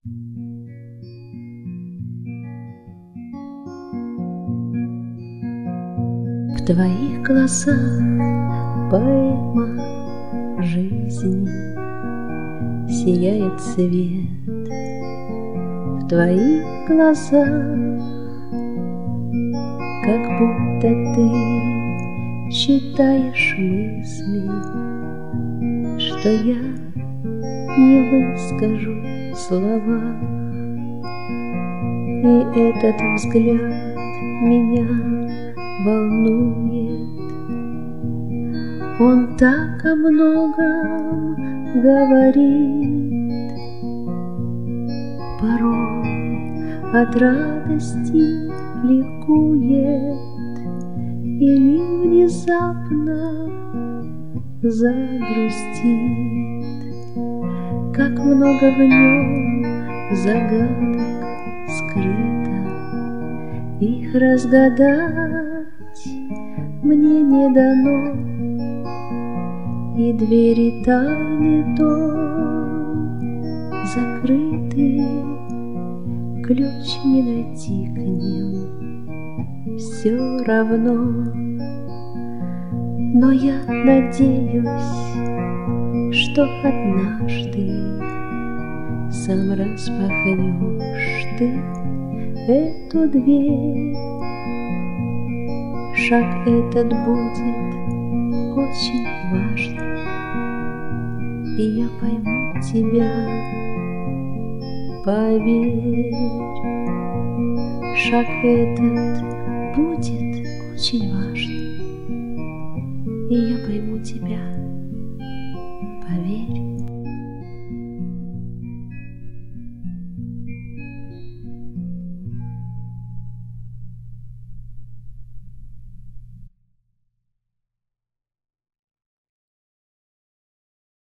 В твоих глазах поэма жизни, сияет свет. В твоих глазах как будто ты читаешь мысли, что я не выскажу слова. И этот взгляд меня волнует. Он так о многом говорит, порой от радости ликует или внезапно загрустит. Как много в нем загадок скрыто, их разгадать мне не дано. И двери тайны той закрыты, ключ не найти к ним все равно. Но я надеюсь, что однажды сам распахнешь ты эту дверь. Шаг этот будет очень важный, и я пойму тебя, поверь. Шаг этот будет очень важный, и я пойму тебя.